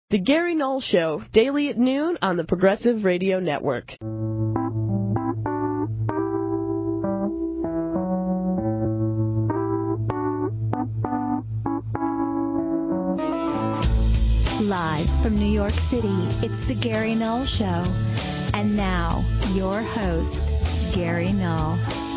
The Gary Null Show, daily at noon on the Progressive Radio Network. Live from New York City, it's The Gary Null Show. And now, your host, Gary Null.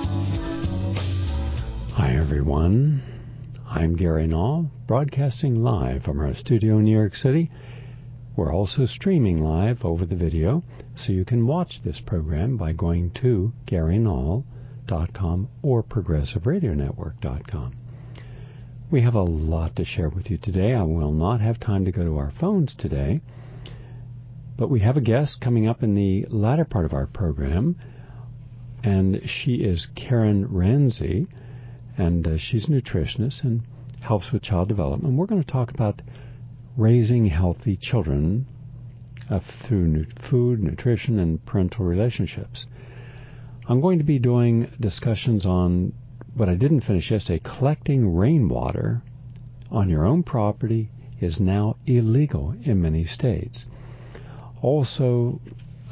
Hi, everyone. I'm Gary Null, broadcasting live from our studio in New York City. We're also streaming live over the video, so you can watch this program by going to GaryNull.com or ProgressiveRadioNetwork.com. We have a lot to share with you today. I will not have time to go to our phones today, but we have a guest coming up in the latter part of our program, and she is Karen Ramsey, and she's a nutritionist and helps with child development. We're going to talk about raising healthy children through food, nutrition, and parental relationships. I'm going to be doing discussions on what I didn't finish yesterday. Collecting rainwater on your own property is now illegal in many states. Also,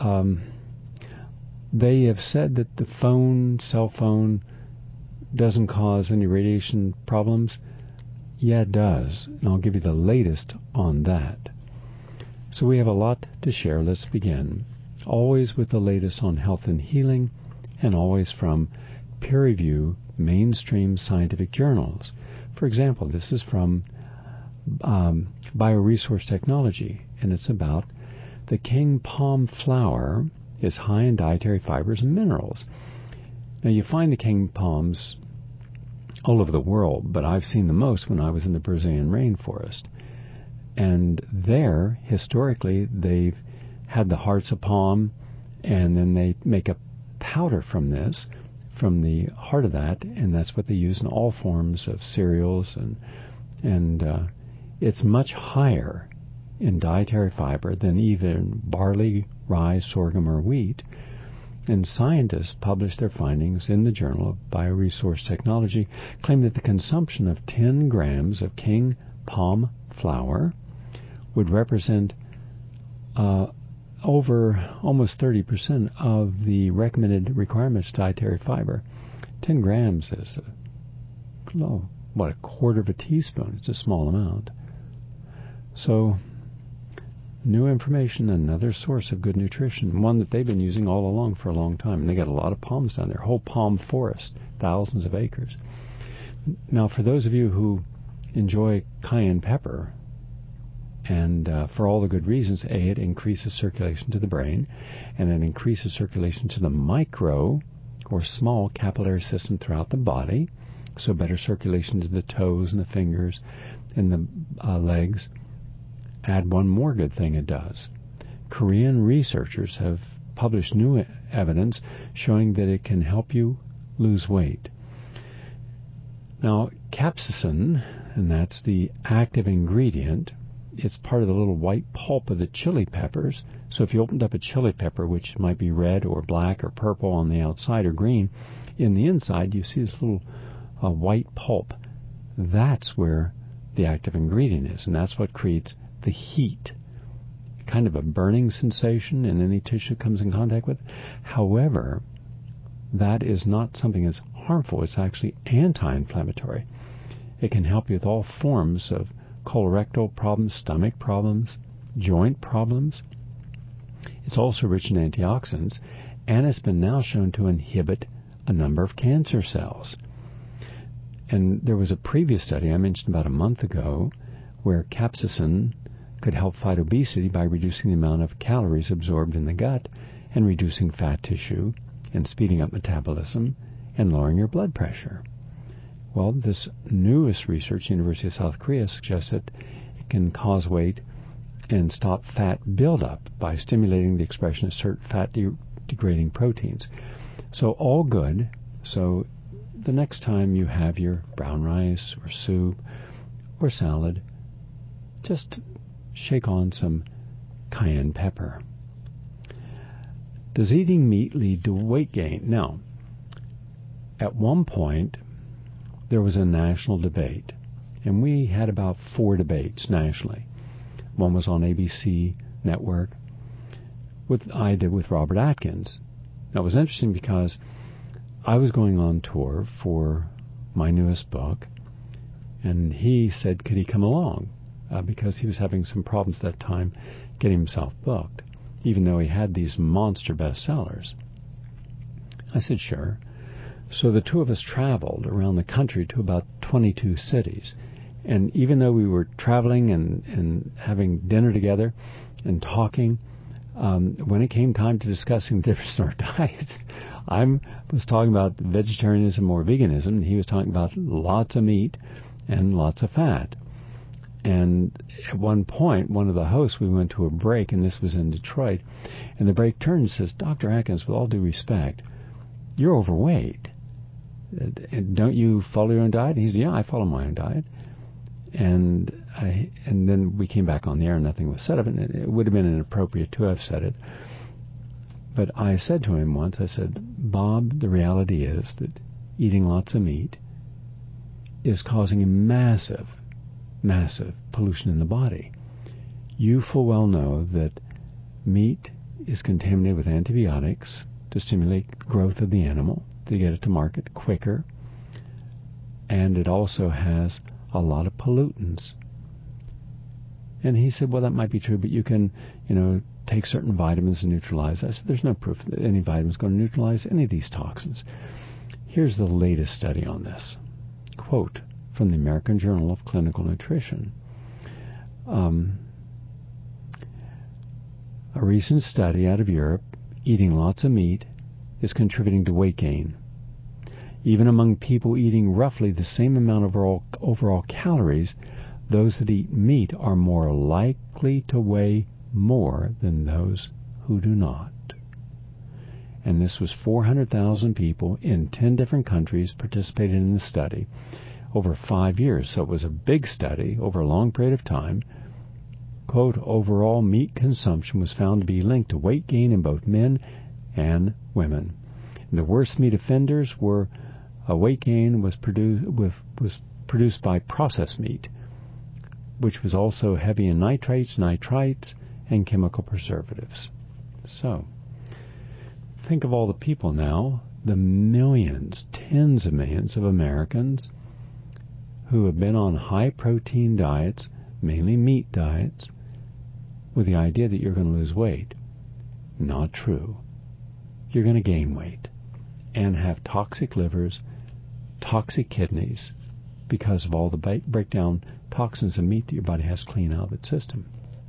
they have said that the cell phone, doesn't cause any radiation problems. Yeah, it does, and I'll give you the latest on that. So we have a lot to share. Let's begin. Always with the latest on health and healing, and always from peer-reviewed mainstream scientific journals. For example, this is from Bioresource Technology, and it's about the king palm flower is high in dietary fibers and minerals. Now, you find the king palms all over the world, but I've seen the most when I was in the Brazilian rainforest. And there, historically, they've had the hearts of palm, and then they make a powder from this, from the heart of that, and that's what they use in all forms of cereals, and it's much higher in dietary fiber than even barley, rye, sorghum, or wheat. And scientists published their findings in the Journal of Bioresource Technology, claim that the consumption of 10 grams of king palm flour would represent over almost 30% of the recommended requirements of dietary fiber. 10 grams is, a quarter of a teaspoon. It's a small amount. So, new information, another source of good nutrition, one that they've been using all along for a long time. And they got a lot of palms down there, whole palm forest, thousands of acres. Now, for those of you who enjoy cayenne pepper, and for all the good reasons, it increases circulation to the brain, and it increases circulation to the micro or small capillary system throughout the body, so better circulation to the toes and the fingers and the legs. Add one more good thing it does. Korean researchers have published new evidence showing that it can help you lose weight. Now, capsaicin, and that's the active ingredient, it's part of the little white pulp of the chili peppers. So if you opened up a chili pepper, which might be red or black or purple on the outside or green, in the inside you see this little white pulp. That's where the active ingredient is, and that's what creates the heat, kind of a burning sensation in any tissue it comes in contact with. However, that is not something that's harmful. It's actually anti-inflammatory. It can help you with all forms of colorectal problems, stomach problems, joint problems. It's also rich in antioxidants, and it's been now shown to inhibit a number of cancer cells. And there was a previous study I mentioned about a month ago where capsaicin could help fight obesity by reducing the amount of calories absorbed in the gut and reducing fat tissue and speeding up metabolism and lowering your blood pressure. Well, this newest research, University of South Korea, suggests that it can cause weight and stop fat buildup by stimulating the expression of certain fat-degrading proteins. So all good. So the next time you have your brown rice or soup or salad, just shake on some cayenne pepper. Does eating meat lead to weight gain? Now, at one point, there was a national debate, and we had about 4 debates nationally. One was on ABC Network. I did with Robert Atkins. Now, it was interesting because I was going on tour for my newest book, and he said, could he come along? Because he was having some problems at that time getting himself booked, even though he had these monster bestsellers. I said, sure. So the two of us traveled around the country to about 22 cities. And even though we were traveling and having dinner together and talking, when it came time to discussing the difference in our diets, I was talking about vegetarianism or veganism, and he was talking about lots of meat and lots of fat. And at one point, one of the hosts, we went to a break, and this was in Detroit, and the break turned and says, Dr. Atkins, with all due respect, you're overweight. And don't you follow your own diet? And he said, yeah, I follow my own diet. And then we came back on the air, and nothing was said of it, and it would have been inappropriate to have said it. But I said to him once, I said, Bob, the reality is that eating lots of meat is causing a massive pollution in the body. You full well know that meat is contaminated with antibiotics to stimulate growth of the animal, to get it to market quicker, and it also has a lot of pollutants. And he said, well, that might be true, but you can, take certain vitamins and neutralize. I said, there's no proof that any vitamin is going to neutralize any of these toxins. Here's the latest study on this. Quote from the American Journal of Clinical Nutrition. A recent study out of Europe, eating lots of meat is contributing to weight gain. Even among people eating roughly the same amount of overall calories, those that eat meat are more likely to weigh more than those who do not. And this was 400,000 people in 10 different countries participated in the study over 5 years. So it was a big study over a long period of time. Quote, overall meat consumption was found to be linked to weight gain in both men and women. And the worst meat offenders were weight gain was produced by processed meat, which was also heavy in nitrates, and chemical preservatives. So, think of all the people now, the millions, tens of millions of Americans who have been on high-protein diets, mainly meat diets, with the idea that you're going to lose weight. Not true. You're going to gain weight and have toxic livers, toxic kidneys, because of all the breakdown toxins in meat that your body has to clean out of its system.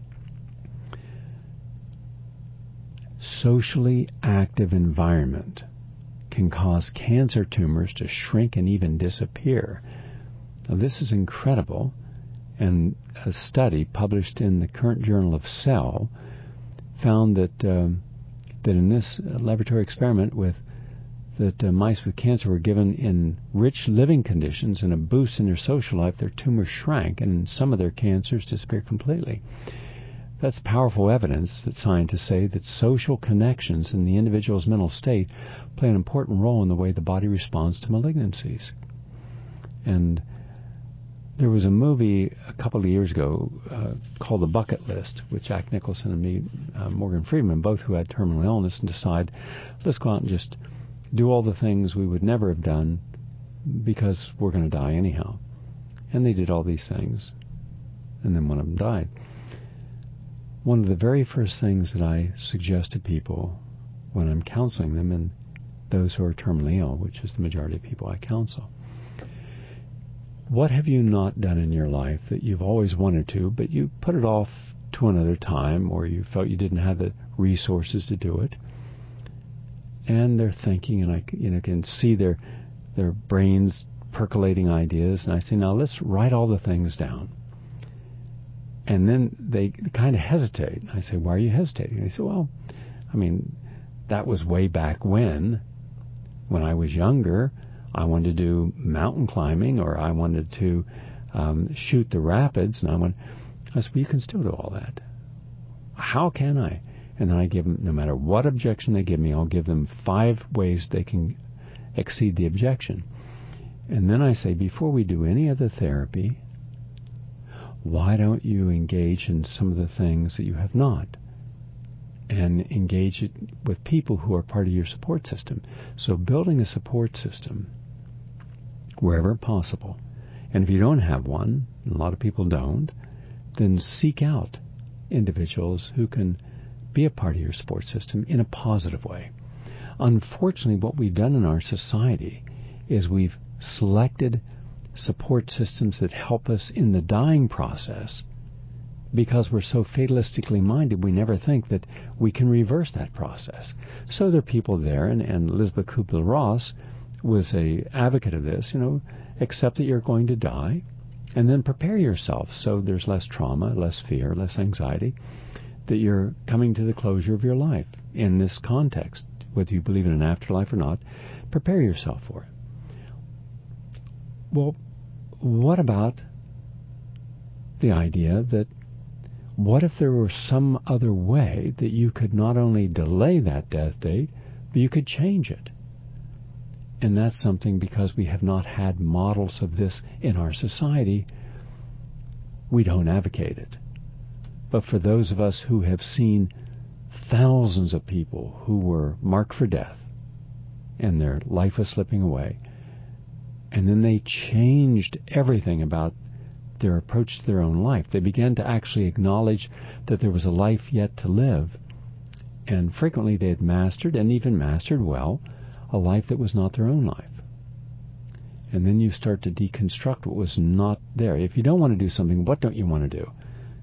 Socially active environment can cause cancer tumors to shrink and even disappear. Now, this is incredible, and a study published in the current Journal of Cell found that in this laboratory experiment mice with cancer were given in rich living conditions and a boost in their social life, their tumors shrank, and some of their cancers disappeared completely. That's powerful evidence that scientists say that social connections in the individual's mental state play an important role in the way the body responds to malignancies. And there was a movie a couple of years ago called The Bucket List, with Jack Nicholson and me, Morgan Freeman, both who had terminal illness, and decide, let's go out and just do all the things we would never have done because we're going to die anyhow. And they did all these things, and then one of them died. One of the very first things that I suggest to people when I'm counseling them, and those who are terminally ill, which is the majority of people I counsel, what have you not done in your life that you've always wanted to, but you put it off to another time, or you felt you didn't have the resources to do it? And they're thinking, and I can see their brains percolating ideas, and I say, now let's write all the things down. And then they kind of hesitate. I say, why are you hesitating? And they say, well, that was way back when I was younger. I wanted to do mountain climbing, or I wanted to shoot the rapids. And I said, well, you can still do all that. How can I? And then I give them, no matter what objection they give me, I'll give them 5 ways they can exceed the objection. And then I say, before we do any other therapy, why don't you engage in some of the things that you have not? And engage it with people who are part of your support system. So building a support system wherever possible. And if you don't have one, and a lot of people don't, then seek out individuals who can be a part of your support system in a positive way. Unfortunately, what we've done in our society is we've selected support systems that help us in the dying process. Because we're so fatalistically minded, we never think that we can reverse that process. So there are people there, and Elizabeth Kubler-Ross was a advocate of this, accept that you're going to die, and then prepare yourself so there's less trauma, less fear, less anxiety, that you're coming to the closure of your life in this context. Whether you believe in an afterlife or not, prepare yourself for it. Well, what about the idea that what if there were some other way that you could not only delay that death date, but you could change it? And that's something, because we have not had models of this in our society, we don't advocate it. But for those of us who have seen thousands of people who were marked for death and their life was slipping away, and then they changed everything about their approach to their own life. They began to actually acknowledge that there was a life yet to live, and frequently they had mastered, and even mastered well, a life that was not their own life. And then you start to deconstruct what was not there. If you don't want to do something, what don't you want to do?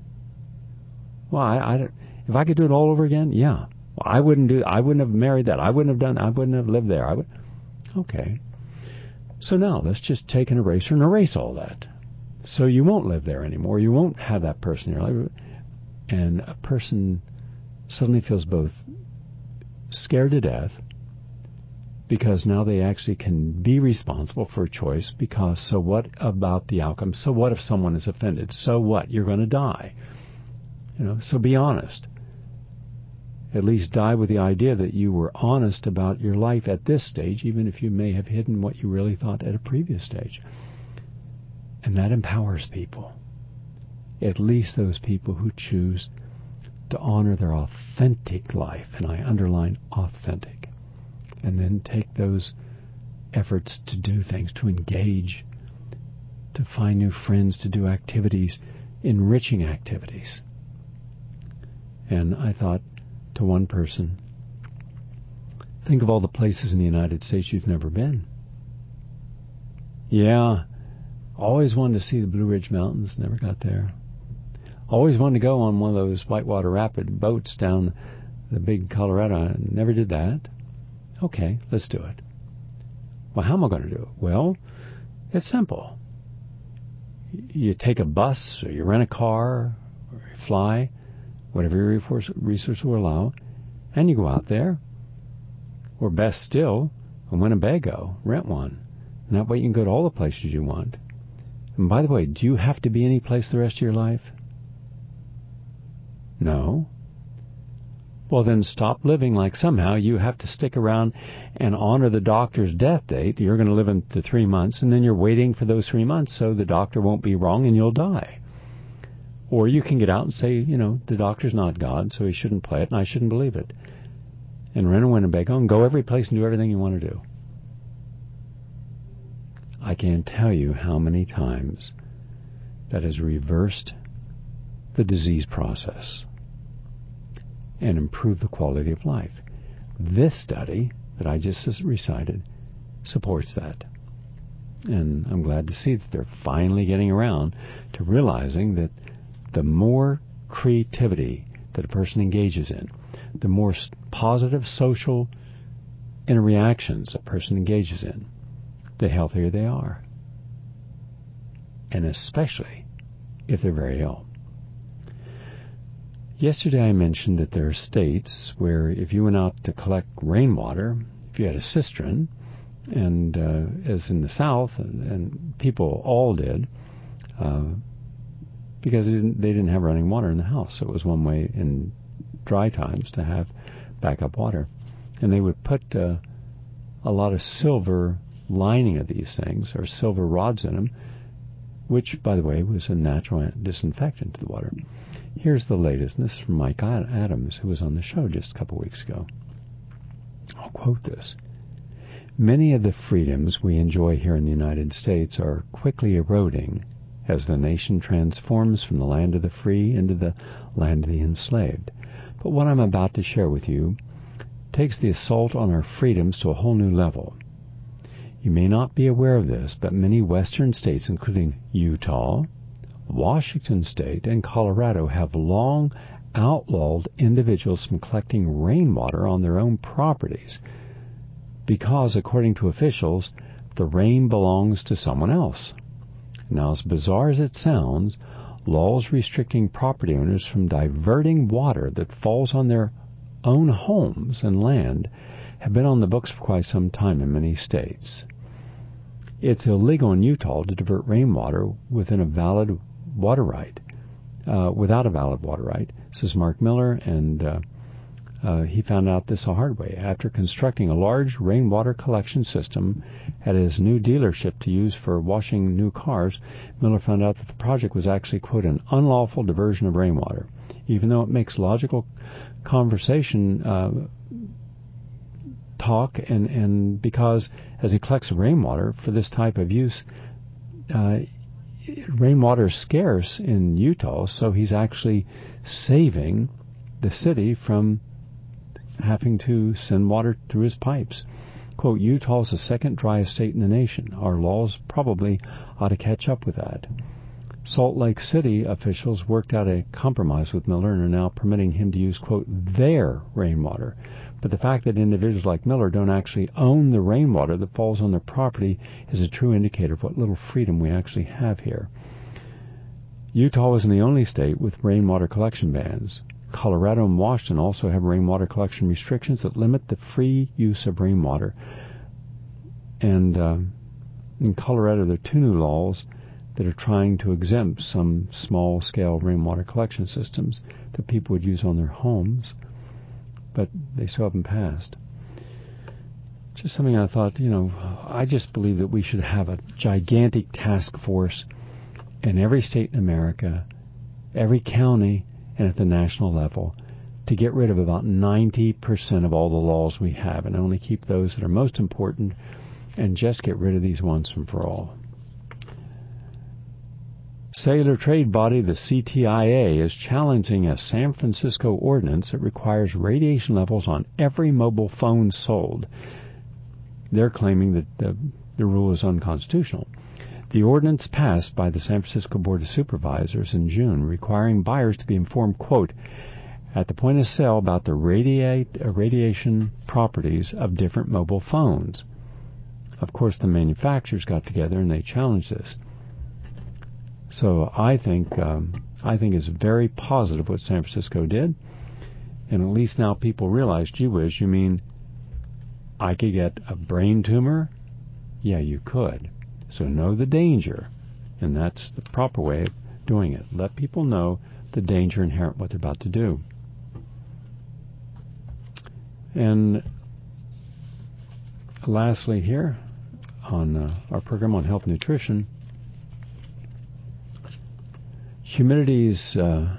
Well, if I could do it all over again, yeah. Well, I wouldn't have married that. I wouldn't have lived there. Okay. So now let's just take an eraser and erase all that. So you won't live there anymore. You won't have that person in your life. And a person suddenly feels both scared to death, because now they actually can be responsible for a choice, because so what about the outcome? So what if someone is offended? So what? You're going to die. So be honest. At least die with the idea that you were honest about your life at this stage, even if you may have hidden what you really thought at a previous stage. And that empowers people. At least those people who choose to honor their authentic life, and I underline authentic, and then take those efforts to do things, to engage, to find new friends, to do activities, enriching activities. And I thought to one person, think of all the places in the United States you've never been. Yeah, always wanted to see the Blue Ridge Mountains, never got there. Always wanted to go on one of those whitewater rapid boats down the big Colorado, never did that. Okay, let's do it. Well, how am I going to do it? Well, it's simple. You take a bus, or you rent a car, or you fly, whatever your resources will allow, and you go out there. Or best still, a Winnebago, rent one. And that way you can go to all the places you want. And by the way, do you have to be any place the rest of your life? No. Well, then stop living like somehow you have to stick around and honor the doctor's death date. You're going to live into 3 months, and then you're waiting for those 3 months so the doctor won't be wrong and you'll die. Or you can get out and say, the doctor's not God, so he shouldn't play it, and I shouldn't believe it. And rent a Winnebago and go every place and do everything you want to do. I can't tell you how many times that has reversed the disease process and improved the quality of life. This study that I just recited supports that. And I'm glad to see that they're finally getting around to realizing that the more creativity that a person engages in, the more positive social interactions a person engages in, the healthier they are. And especially if they're very ill. Yesterday I mentioned that there are states where if you went out to collect rainwater, if you had a cistern, and as in the South, and people all did, because they didn't have running water in the house. So it was one way in dry times to have backup water. And they would put a lot of silver lining of these things, or silver rods in them, which, by the way, was a natural disinfectant to the water. Here's the latest, and this is from Mike Adams, who was on the show just a couple weeks ago. I'll quote this. Many of the freedoms we enjoy here in the United States are quickly eroding as the nation transforms from the land of the free into the land of the enslaved. But what I'm about to share with you takes the assault on our freedoms to a whole new level. You may not be aware of this, but many western states, including Utah, Washington State, and Colorado, have long outlawed individuals from collecting rainwater on their own properties because, according to officials, the rain belongs to someone else. Now, as bizarre as it sounds, laws restricting property owners from diverting water that falls on their own homes and land have been on the books for quite some time in many states. It's illegal in Utah to divert rainwater within a valid water right, without a valid water right, says Mark Miller, and he found out this the hard way. After constructing a large rainwater collection system at his new dealership to use for washing new cars, Miller found out that the project was actually, quote, an unlawful diversion of rainwater. Even though it makes logical conversation talk, and because as he collects rainwater for this type of use, rainwater is scarce in Utah, so he's actually saving the city from having to send water through his pipes. Quote, Utah is the second driest state in the nation. Our laws probably ought to catch up with that. Salt Lake City officials worked out a compromise with Miller and are now permitting him to use, quote, their rainwater. But the fact that individuals like Miller don't actually own the rainwater that falls on their property is a true indicator of what little freedom we actually have here. Utah isn't the only state with rainwater collection bans. Colorado and Washington also have rainwater collection restrictions that limit the free use of rainwater. And in Colorado, there are two new laws that are trying to exempt some small-scale rainwater collection systems that people would use on their homes, but they still haven't passed. Just something I thought, I just believe that we should have a gigantic task force in every state in America, every county, and at the national level to get rid of about 90% of all the laws we have and only keep those that are most important and just get rid of these once and for all. Cellular trade body, the CTIA, is challenging a San Francisco ordinance that requires radiation levels on every mobile phone sold. They're claiming that the rule is unconstitutional. The ordinance passed by the San Francisco Board of Supervisors in June, requiring buyers to be informed, quote, at the point of sale about the radiation properties of different mobile phones. Of course, the manufacturers got together and they challenged this. So I think it's very positive what San Francisco did, and at least now people realize, gee whiz, you mean I could get a brain tumor? Yeah, you could. So know the danger, and that's the proper way of doing it. Let people know the danger inherent in what they're about to do. And lastly here, on our program on health and nutrition, humanity's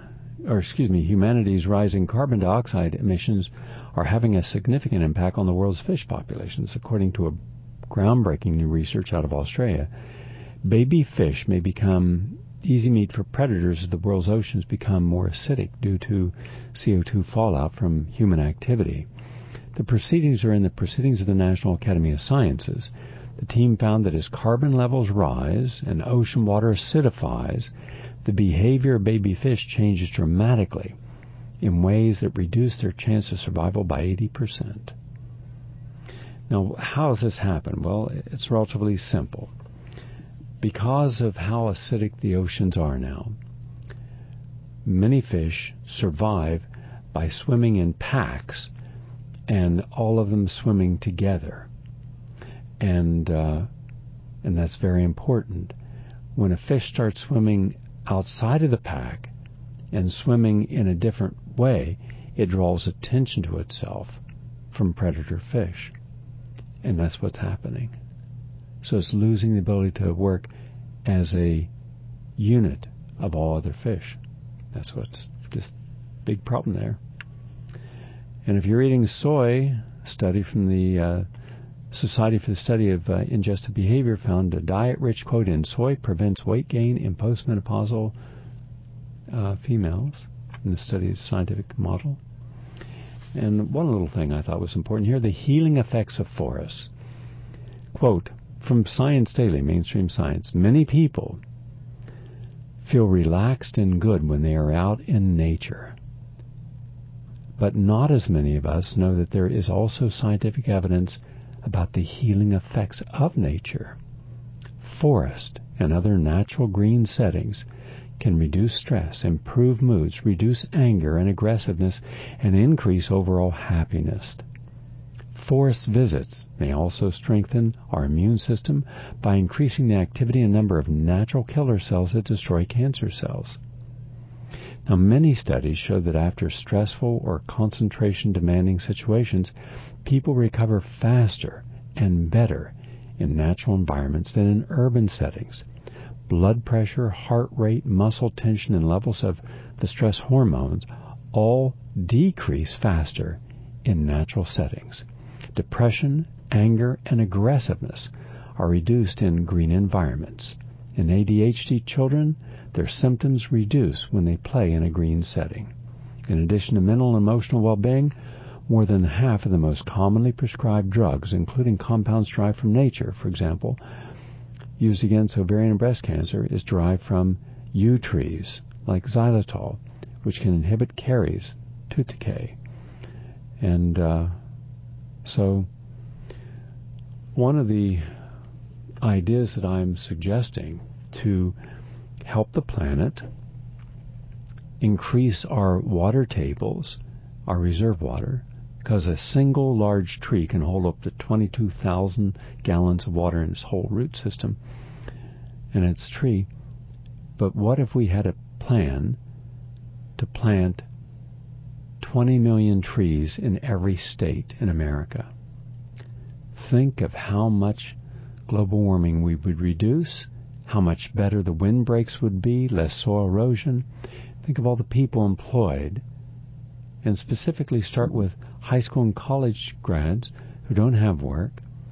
rising carbon dioxide emissions are having a significant impact on the world's fish populations, according to a groundbreaking new research out of Australia. Baby fish may become easy meat for predators as the world's oceans become more acidic due to CO2 fallout from human activity. The proceedings are in the Proceedings of the National Academy of Sciences. The team found that as carbon levels rise and ocean water acidifies, the behavior of baby fish changes dramatically in ways that reduce their chance of survival by 80%. Now, how does this happen? Well, it's relatively simple. Because of how acidic the oceans are now, many fish survive by swimming in packs and all of them swimming together. And that's very important. When a fish starts swimming outside of the pack and swimming in a different way, it draws attention to itself from predator fish. And that's what's happening. So it's losing the ability to work as a unit of all other fish. That's what's this big problem there. And if you're eating soy, a study from the Society for the Study of Ingestive Behavior found a diet rich, quote, in soy prevents weight gain in postmenopausal females in the study's scientific model. And one little thing I thought was important here, the healing effects of forests. Quote, from Science Daily, mainstream science, many people feel relaxed and good when they are out in nature. But not as many of us know that there is also scientific evidence about the healing effects of nature. Forest and other natural green settings can reduce stress, improve moods, reduce anger and aggressiveness, and increase overall happiness. Forest visits may also strengthen our immune system by increasing the activity and number of natural killer cells that destroy cancer cells. Now, many studies show that after stressful or concentration-demanding situations, people recover faster and better in natural environments than in urban settings. Blood pressure, heart rate, muscle tension, and levels of the stress hormones all decrease faster in natural settings. Depression, anger, and aggressiveness are reduced in green environments. In ADHD children, their symptoms reduce when they play in a green setting. In addition to mental and emotional well-being, more than half of the most commonly prescribed drugs, including compounds derived from nature, for example, used against ovarian and breast cancer, is derived from yew trees, like xylitol, which can inhibit caries, tooth decay. And so one of the ideas that I'm suggesting to help the planet increase our water tables, our reserve water, because a single large tree can hold up to 22,000 gallons of water in its whole root system and its tree. But what if we had a plan to plant 20 million trees in every state in America? Think of how much global warming we would reduce, how much better the windbreaks would be, less soil erosion. Think of all the people employed, and specifically start with high school and college grads who don't have work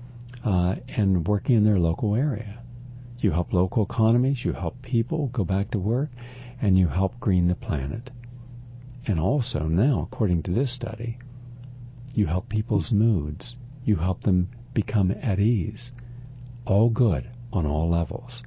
and working in their local area. You help local economies, you help people go back to work, and you help green the planet. And also now, according to this study, you help people's moods. You help them become at ease. All good on all levels.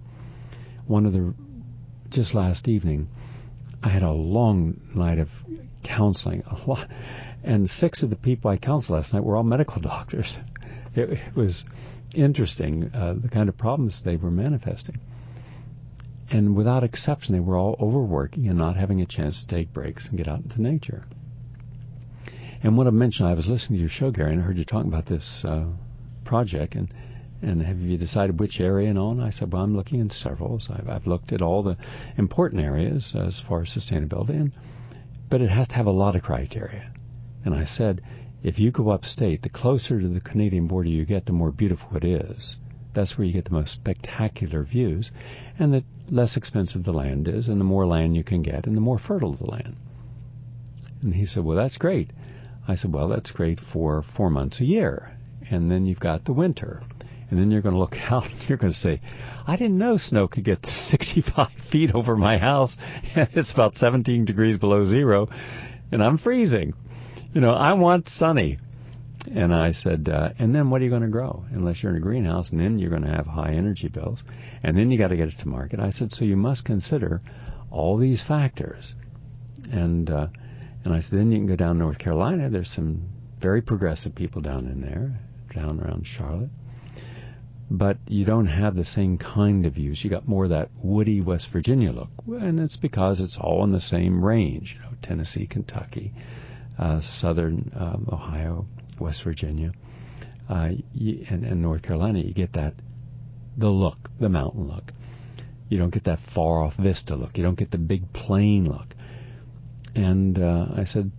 Just last evening, I had a long night of counseling, a lot, and 6 of the people I counseled last night were all medical doctors. It was interesting, the kind of problems they were manifesting. And without exception, they were all overworking and not having a chance to take breaks and get out into nature. And what I mentioned, I was listening to your show, Gary, and I heard you talking about this project, and have you decided which area and all? And I said, well, I'm looking in several. So I've looked at all the important areas as far as sustainability, but it has to have a lot of criteria. And I said, if you go upstate, the closer to the Canadian border you get, the more beautiful it is. That's where you get the most spectacular views, and the less expensive the land is, and the more land you can get, and the more fertile the land. And he said, well, that's great. I said, well, that's great for 4 months a year. And then you've got the winter. And then you're going to look out and you're going to say, I didn't know snow could get 65 feet over my house. It's about 17 degrees below zero, and I'm freezing. I want sunny. And I said, and then what are you going to grow? Unless you're in a greenhouse, and then you're going to have high energy bills. And then you got to get it to market. I said, so you must consider all these factors. And I said, then you can go down North Carolina. There's some very progressive people down in there, down around Charlotte. But you don't have the same kind of views. You got more of that woody West Virginia look. And it's because it's all in the same range. Tennessee, Kentucky, southern Ohio, West Virginia, and North Carolina. You get the look, the mountain look. You don't get that far off vista look. You don't get the big plain look. And I said,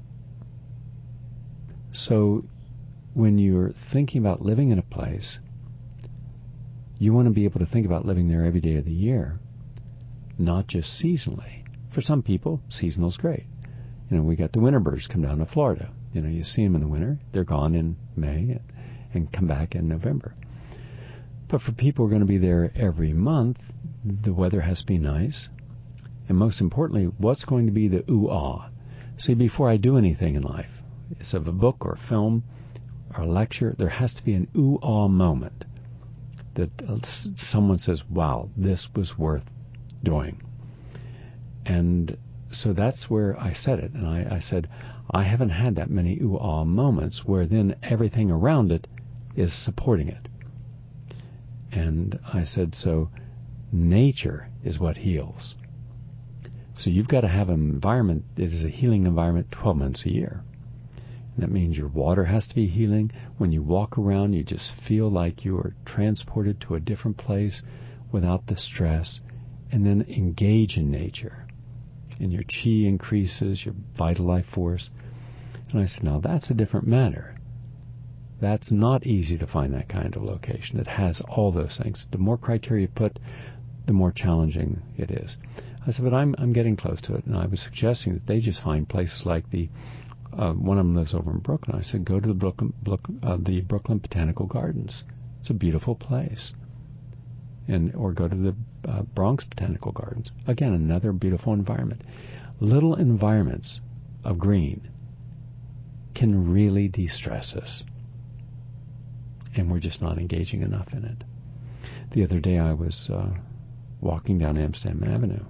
so when you're thinking about living in a place, you want to be able to think about living there every day of the year. not just seasonally. For some people, seasonal is great. We got the winter birds come down to Florida. You see them in the winter. They're gone in May and come back in November. But for people who are going to be there every month, the weather has to be nice. And most importantly, what's going to be the ooh-ah? See, before I do anything in life, it's of a book or a film or a lecture, there has to be an ooh-ah moment that someone says, wow, this was worth doing. And so that's where I said it. And I said, I haven't had that many ooh-ah moments where then everything around it is supporting it. And I said, so nature is what heals. So you've got to have an environment that is a healing environment 12 months a year. And that means your water has to be healing. When you walk around, you just feel like you are transported to a different place without the stress. And then engage in nature. And your chi increases, your vital life force. And I said, now that's a different matter. That's not easy to find that kind of location that has all those things. The more criteria you put, the more challenging it is. I said, but I'm getting close to it. And I was suggesting that they just find places like one of them lives over in Brooklyn. I said, go to the Brooklyn Botanical Gardens. It's a beautiful place. Or go to the Bronx Botanical Gardens. Again, another beautiful environment. Little environments of green can really de-stress us. And we're just not engaging enough in it. The other day I was walking down Amsterdam Avenue.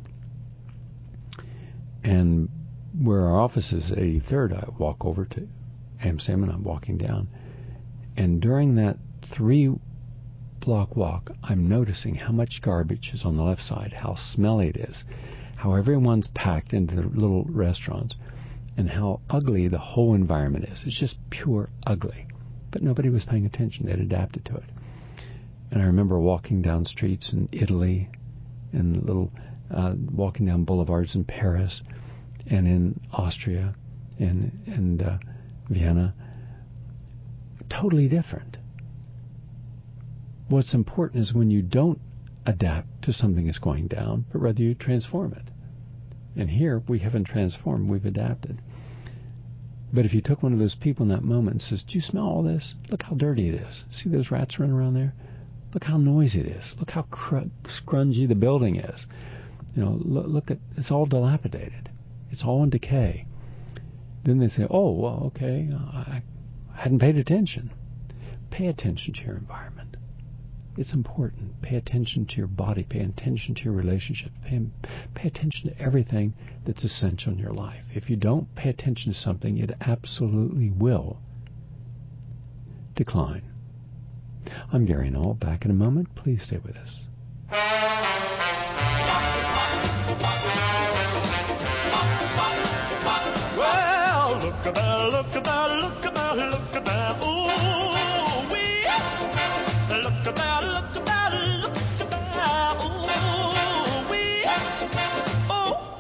And where our office is, 83rd, I walk over to Amsterdam and I'm walking down. And during that 3-block walk, I'm noticing how much garbage is on the left side, how smelly it is, how everyone's packed into the little restaurants, and how ugly the whole environment is. It's just pure ugly. But nobody was paying attention. They'd adapted to it. And I remember walking down streets in Italy and walking down boulevards in Paris and in Austria and Vienna. Totally different. What's important is when you don't adapt to something that's going down, but rather you transform it. And here, we haven't transformed, we've adapted. But if you took one of those people in that moment and says, do you smell all this? Look how dirty it is. See those rats running around there? Look how noisy it is. Look how scrungy the building is. Look at, it's all dilapidated. It's all in decay. Then they say, oh, well, okay, I hadn't paid attention. Pay attention to your environment. It's important. Pay attention to your body. Pay attention to your relationships. Pay attention to everything that's essential in your life. If you don't pay attention to something, it absolutely will decline. I'm Gary Null. Back in a moment. Please stay with us. Well, look at that, look at that, look at that, look at that. Ooh, wee. Look at that, look at that, look at that. Ooh, wee. Oh,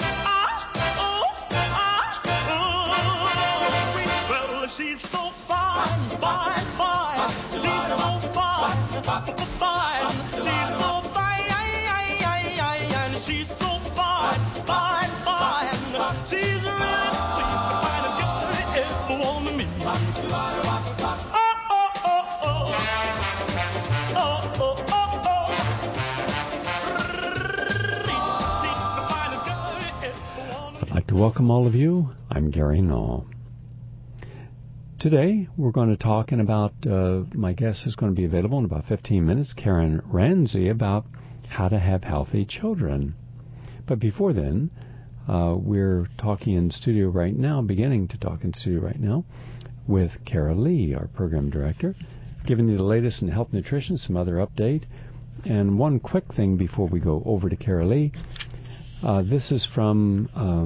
wee. Well, she's so fine, fine, fine. She's so fine, fine. She's so fine, and she's so fine, fine, fine. She's really sweet, the kind of girl you ever want to meet. I'd like to welcome all of you. I'm Gary Null. Today, we're going to talk about, my guest is going to be available in about 15 minutes, Karen Ramsey, about how to have healthy children. But before then, we're talking in studio right now, beginning to talk in studio right now, with Kara Lee, our program director, giving you the latest in health nutrition, some other update. And one quick thing before we go over to Kara Lee. This is from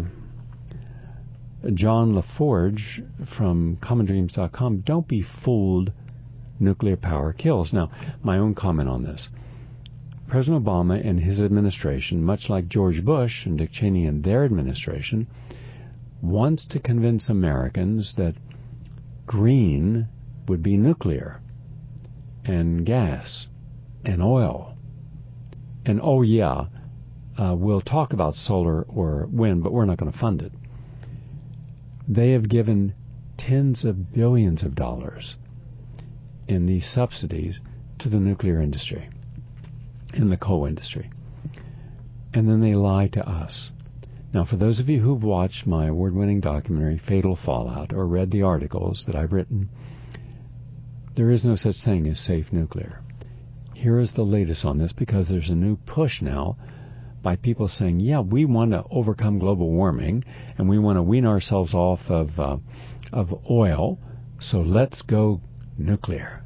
John LaForge from commondreams.com. Don't be fooled. Nuclear power kills. Now, my own comment on this. President Obama and his administration, much like George Bush and Dick Cheney and their administration, wants to convince Americans that green would be nuclear and gas and oil. And oh yeah, we'll talk about solar or wind, but we're not going to fund it. They have given tens of billions of dollars in these subsidies to the nuclear industry and the coal industry. And then they lie to us. Now, for those of you who've watched my award-winning documentary, Fatal Fallout, or read the articles that I've written, there is no such thing as safe nuclear. Here is the latest on this, because there's a new push now by people saying, yeah, we want to overcome global warming, and we want to wean ourselves off of oil, so let's go nuclear.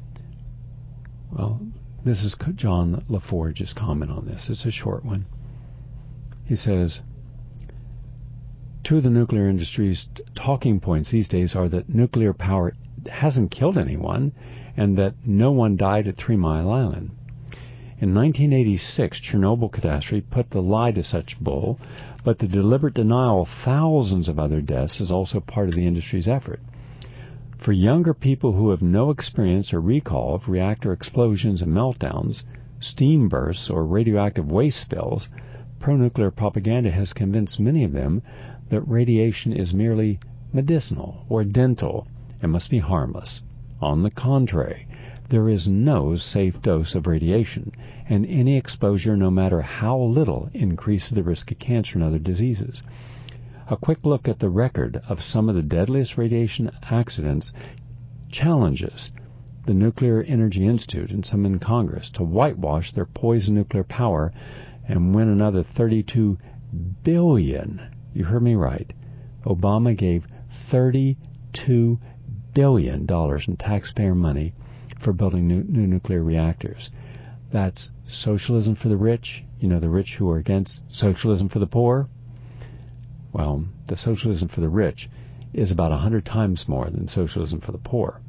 Well, this is John LaForge's comment on this. It's a short one. He says, two of the nuclear industry's talking points these days are that nuclear power hasn't killed anyone and that no one died at 3 Mile Island. In 1986, Chernobyl catastrophe put the lie to such bull, but the deliberate denial of thousands of other deaths is also part of the industry's effort. For younger people who have no experience or recall of reactor explosions and meltdowns, steam bursts, or radioactive waste spills, pro-nuclear propaganda has convinced many of them that radiation is merely medicinal or dental and must be harmless. On the contrary, there is no safe dose of radiation, and any exposure, no matter how little, increases the risk of cancer and other diseases. A quick look at the record of some of the deadliest radiation accidents challenges the Nuclear Energy Institute and some in Congress to whitewash their poison nuclear power and win another $32 billion. You heard me right. Obama gave $32 billion in taxpayer money for building new nuclear reactors. That's socialism for the rich. You know, the rich who are against socialism for the poor. Well, the socialism for the rich is about 100 times more than socialism for the poor.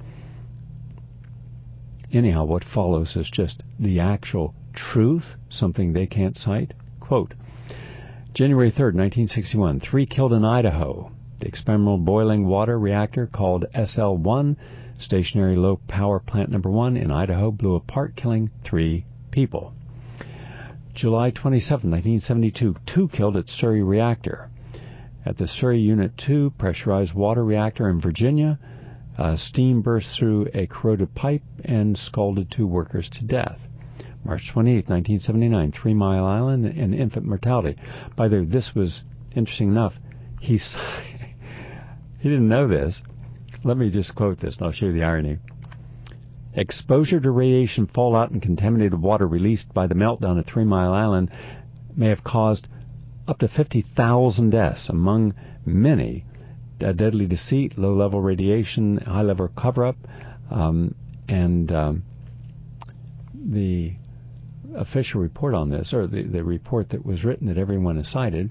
Anyhow, what follows is just the actual truth, something they can't cite. Quote, January 3rd, 1961, 3 killed in Idaho. The experimental boiling water reactor called SL-1, Stationary Low Power Plant Number 1 in Idaho, blew apart, killing 3 people. July 27, 1972, 2 killed at Surrey Reactor. At the Surrey Unit 2 pressurized water reactor in Virginia, steam burst through a corroded pipe and scalded 2 workers to death. March 28, 1979, 3 Mile Island and infant mortality. By the way, this was interesting enough. He didn't know this. Let me just quote this, and I'll show you the irony. Exposure to radiation fallout and contaminated water released by the meltdown at 3 Mile Island may have caused up to 50,000 deaths, among many deadly deceit, low-level radiation, high-level cover-up, and the official report on this, or the report that was written that everyone has cited,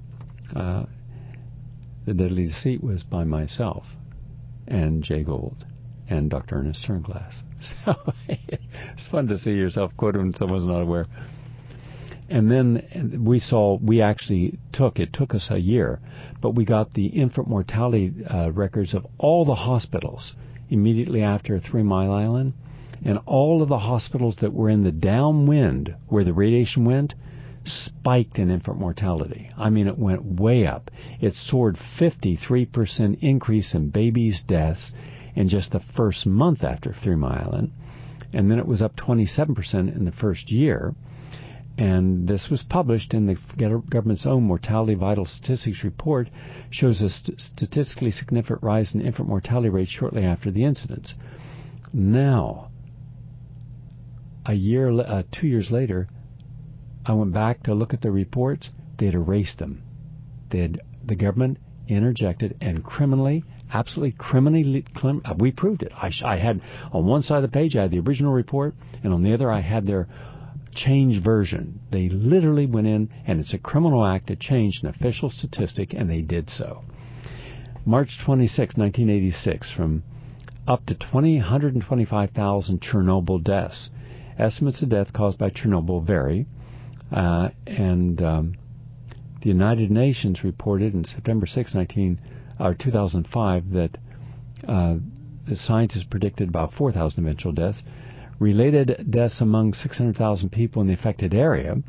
the deadly deceit was by myself and Jay Gould and Dr. Ernest Turnglass. So it's fun to see yourself quoted when someone's not aware. And then it took us a year, but we got the infant mortality records of all the hospitals immediately after 3 Mile Island, and all of the hospitals that were in the downwind where the radiation went spiked in infant mortality. I mean, it went way up. It soared 53% increase in babies' deaths in just the first month after 3 Mile Island, and then it was up 27% in the first year. And this was published in the government's own Mortality Vital Statistics report, shows a statistically significant rise in infant mortality rate shortly after the incidents. Now, 2 years later, I went back to look at the reports. They had erased them. The government interjected and absolutely criminally, we proved it. I had, on one side of the page, I had the original report, and on the other, I had their changed version. They literally went in, and it's a criminal act to change an official statistic, and they did so. March 26, 1986, from up to 125,000 Chernobyl deaths. Estimates of death caused by Chernobyl vary, and the United Nations reported in September 6, 2005 that the scientists predicted about 4,000 eventual deaths. Related deaths among 600,000 people in the affected area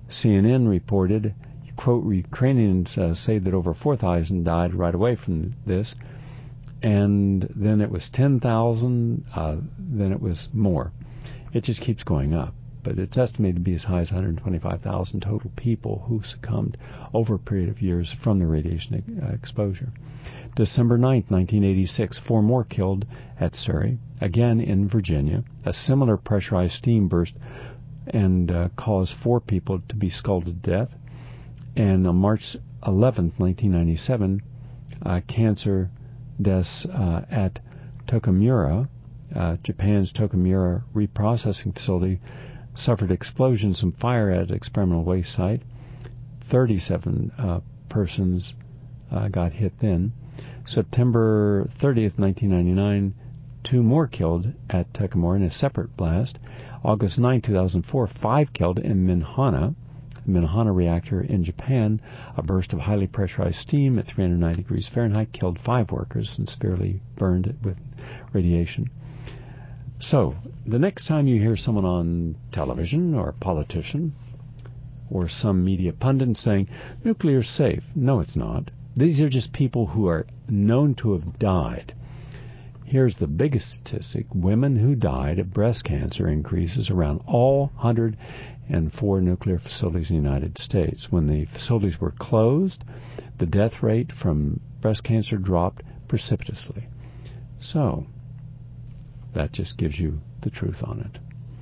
CNN reported, quote, Ukrainians say that over 4,000 died right away from this, and then it was 10,000, then it was more. It just keeps going up, but it's estimated to be as high as 125,000 total people who succumbed over a period of years from the radiation exposure. December 9th, 1986, 4 more killed at Surrey, again in Virginia. A similar pressurized steam burst and caused 4 people to be scalded to death. And on March 11th, 1997, cancer deaths at Tokamura, Japan's Tokamura reprocessing facility, suffered explosions and fire at experimental waste site. 37 persons got hit then. September 30th, 1999, 2 more killed at Tokamura in a separate blast. August 9, 2004, 5 killed in Minahana, the Minahana reactor in Japan. A burst of highly pressurized steam at 309 degrees Fahrenheit killed 5 workers and severely burned it with radiation. So, the next time you hear someone on television or a politician or some media pundit saying, nuclear's safe, no, it's not. These are just people who are known to have died. Here's the biggest statistic. Women who died of breast cancer increases around all 104 nuclear facilities in the United States. When the facilities were closed, the death rate from breast cancer dropped precipitously. So, that just gives you the truth on it.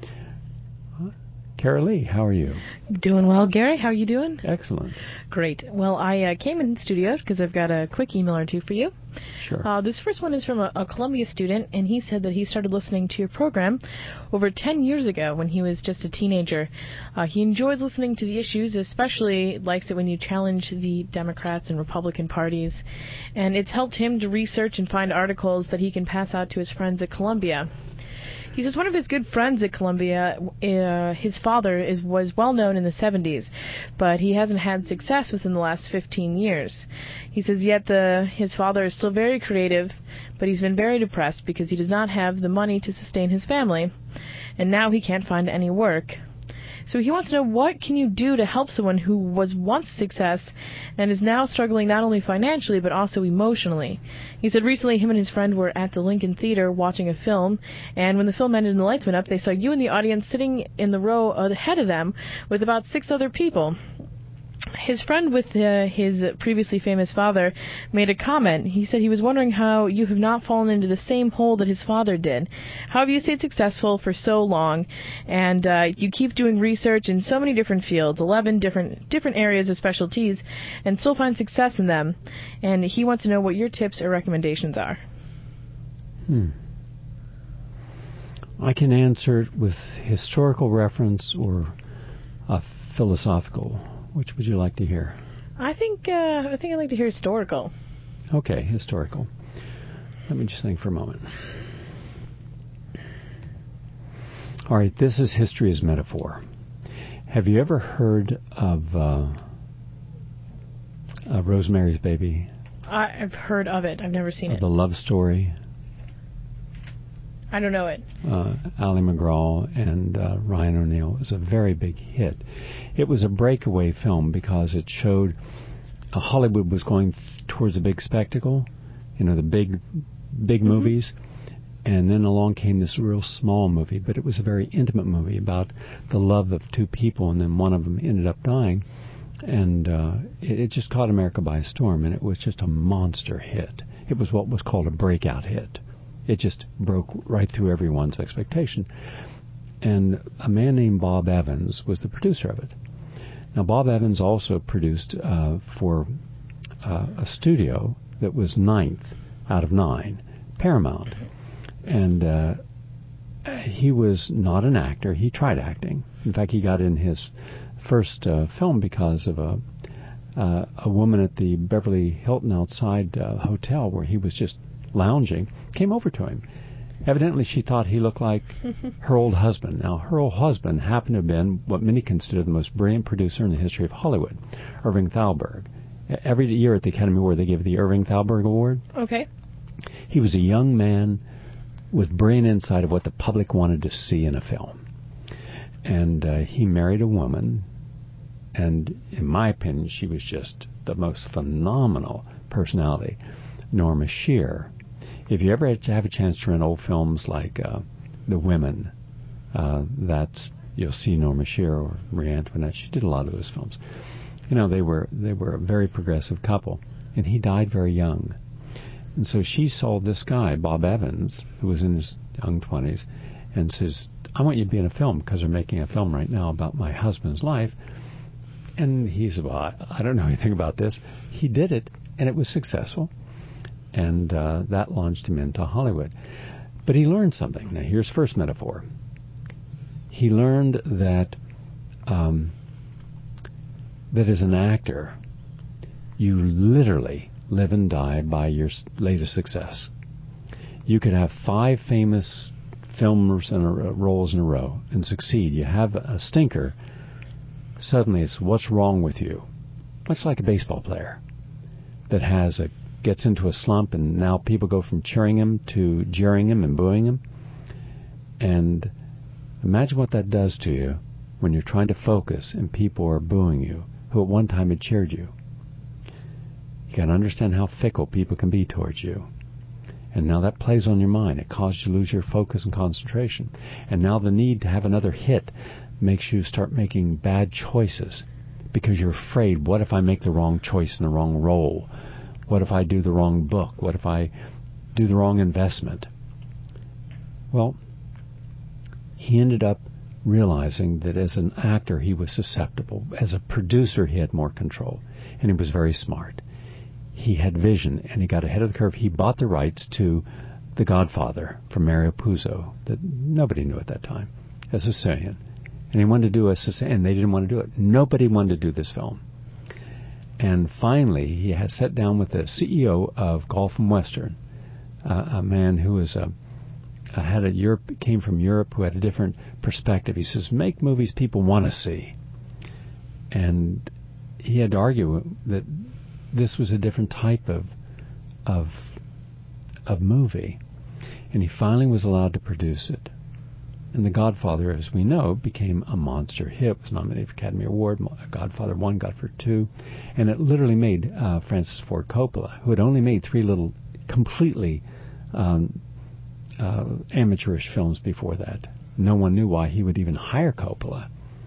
Carol Lee, how are you? Doing well, Gary. How are you doing? Excellent. Great. Well, I came in the studio because I've got a quick email or two for you. Sure. This first one is from a Columbia student, and he said that he started listening to your program over 10 years ago when he was just a teenager. He enjoys listening to the issues, especially likes it when you challenge the Democrats and Republican parties, and it's helped him to research and find articles that he can pass out to his friends at Columbia. He says one of his good friends at Columbia, his father was well known in the 70s, but he hasn't had success within the last 15 years. He says yet his father is still very creative, but he's been very depressed because he does not have the money to sustain his family, and now he can't find any work. So he wants to know, what can you do to help someone who was once a success and is now struggling not only financially but also emotionally? He said recently him and his friend were at the Lincoln Theater watching a film, and when the film ended and the lights went up, they saw you in the audience sitting in the row ahead of them with about 6 other people. His friend with his previously famous father made a comment. He said he was wondering how you have not fallen into the same hole that his father did. How have you stayed successful for so long? And you keep doing research in so many different fields, 11 different areas of specialties, and still find success in them. And he wants to know what your tips or recommendations are. I can answer it with historical reference or a philosophical. Which would you like to hear? I think I'd like to hear historical. Okay, historical. Let me just think for a moment. All right, this is history as metaphor. Have you ever heard of Rosemary's Baby? I've heard of it. I've never seen it. The love story. I don't know it. Ali MacGraw and Ryan O'Neal. It was a very big hit. It was a breakaway film because it showed Hollywood was going towards a big spectacle, the big movies, and then along came this real small movie, but it was a very intimate movie about the love of 2 people, and then one of them ended up dying, and it just caught America by storm, and it was just a monster hit. It was what was called a breakout hit. It just broke right through everyone's expectation. And a man named Bob Evans was the producer of it. Now, Bob Evans also produced for a studio that was 9th out of 9, Paramount. And he was not an actor. He tried acting. In fact, he got in his first film because of a woman at the Beverly Hilton outside hotel where he was just lounging, came over to him. Evidently, she thought he looked like her old husband. Now, her old husband happened to have been what many consider the most brilliant producer in the history of Hollywood, Irving Thalberg. Every year at the Academy Award, they give the Irving Thalberg Award. Okay. He was a young man with brilliant insight of what the public wanted to see in a film. And he married a woman And in my opinion, she was just the most phenomenal personality. Norma Shear. If you ever have a chance to rent old films like The Women, you'll see Norma Shear or Marie Antoinette. She did a lot of those films. You know, they were a very progressive couple, and he died very young. And so she saw this guy, Bob Evans, who was in his young 20s, and says, I want you to be in a film because they're making a film right now about my husband's life. And he said, well, I don't know anything about this. He did it, and it was successful. And that launched him into Hollywood. But he learned something. Now, here's first metaphor. He learned that that as an actor, you literally live and die by your latest success. You could have 5 famous films and roles in a row and succeed. You have a stinker. Suddenly, it's what's wrong with you. Much like a baseball player that gets into a slump, and now people go from cheering him to jeering him and booing him. And imagine what that does to you when you're trying to focus and people are booing you, who at one time had cheered you. You got to understand how fickle people can be towards you. And now that plays on your mind. It causes you to lose your focus and concentration. And now the need to have another hit makes you start making bad choices because you're afraid, what if I make the wrong choice in the wrong role? What if I do the wrong book? What if I do the wrong investment? Well, he ended up realizing that as an actor he was susceptible. As a producer he had more control, and he was very smart. He had vision, and he got ahead of the curve. He bought the rights to The Godfather from Mario Puzo that nobody knew at that time, a Sicilian. And he wanted to do and they didn't want to do it. Nobody wanted to do this film. And finally, he had sat down with the CEO of Gulf and Western, a man who was came from Europe, who had a different perspective. He says, make movies people want to see. And he had to argue that this was a different type of movie. And he finally was allowed to produce it. And The Godfather, as we know, became a monster hit. It was nominated for Academy Award. Godfather 1, Godfather 2. And it literally made Francis Ford Coppola, who had only made 3 little completely amateurish films before that. No one knew why he would even hire Coppola.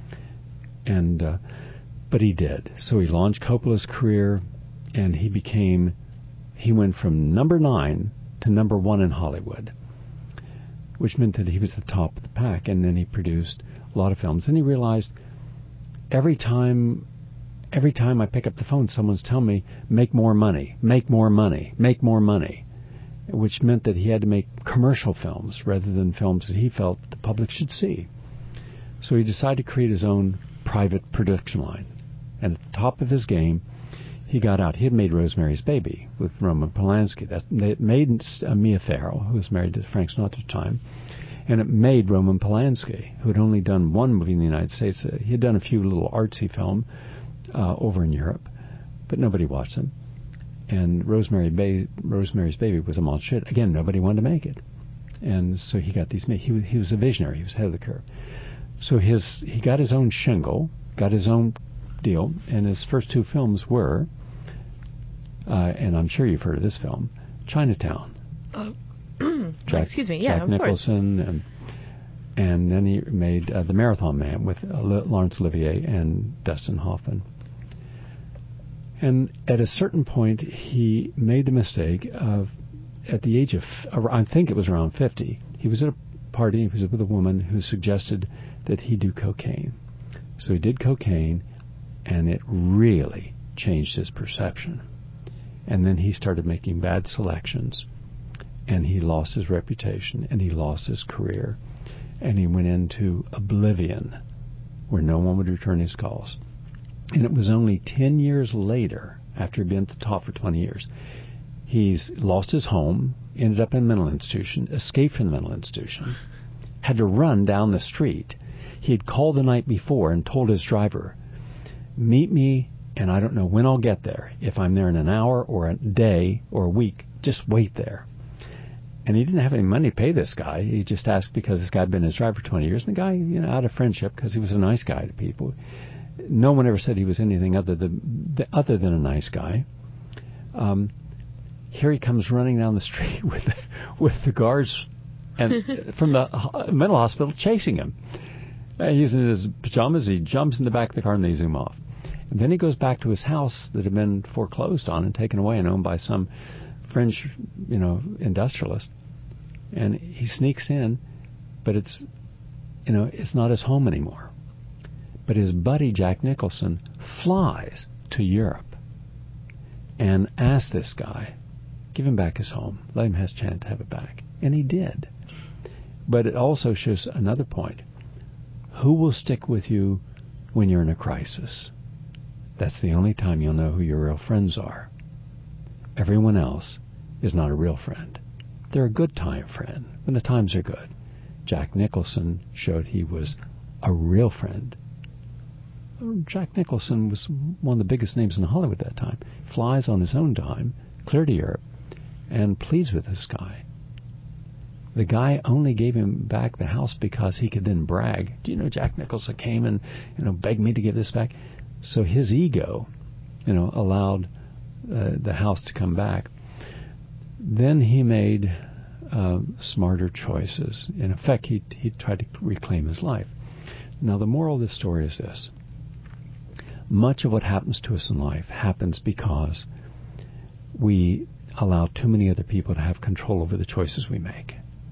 But he did. So he launched Coppola's career, and he went from number 9 to number 1 in Hollywood, which meant that he was the top of the pack. And then he produced a lot of films. And he realized every time I pick up the phone, someone's telling me, make more money, make more money, make more money, which meant that he had to make commercial films rather than films that he felt the public should see. So he decided to create his own private production line. And at the top of his game, he got out. He had made Rosemary's Baby with Roman Polanski. It made Mia Farrow, who was married to Frank Sinatra at the time, and it made Roman Polanski, who had only done one movie in the United States. He had done a few little artsy films over in Europe, but nobody watched them. And Rosemary's Baby was a monster hit. Again, nobody wanted to make it. And so he got these made. He was a visionary. He was ahead of the curve. So he got his own shingle, got his own deal, and his first 2 films were, and I'm sure you've heard of this film, Chinatown. Excuse me. Yeah, Jack Nicholson, and then he made The Marathon Man with Laurence Olivier and Dustin Hoffman. And at a certain point, he made the mistake of, at the age of, I think it was around 50, he was at a party, he was with a woman who suggested that he do cocaine. So he did cocaine, and it really changed his perception. And then he started making bad selections, and he lost his reputation, and he lost his career, and he went into oblivion where no one would return his calls. And it was only 10 years later, after he'd been at the top for 20 years, he's lost his home, ended up in a mental institution, escaped from the mental institution, had to run down the street. He had called the night before and told his driver, meet me, and I don't know when I'll get there. If I'm there in an hour or a day or a week, just wait there. And he didn't have any money to pay this guy. He just asked because this guy had been his driver for 20 years. And the guy, out of friendship, because he was a nice guy to people, no one ever said he was anything other than a nice guy. Here he comes running down the street with the guards and from the mental hospital chasing him. He's in his pajamas. He jumps in the back of the car and they zoom off. And then he goes back to his house that had been foreclosed on and taken away and owned by some French, industrialist. And he sneaks in, but it's not his home anymore. But his buddy Jack Nicholson flies to Europe and asks this guy, give him back his home, let him have a chance to have it back. And he did. But it also shows another point. Who will stick with you when you're in a crisis? That's the only time you'll know who your real friends are. Everyone else is not a real friend. They're a good time friend when the times are good. Jack Nicholson showed he was a real friend. Jack Nicholson was one of the biggest names in Hollywood at that time. Flies on his own dime, clear to Europe, and pleads with this guy. The guy only gave him back the house because he could then brag. Do you know Jack Nicholson came and begged me to give this back? So his ego, allowed the house to come back. Then he made smarter choices. In effect, he tried to reclaim his life. Now, the moral of this story is this. Much of what happens to us in life happens because we allow too many other people to have control over the choices we make.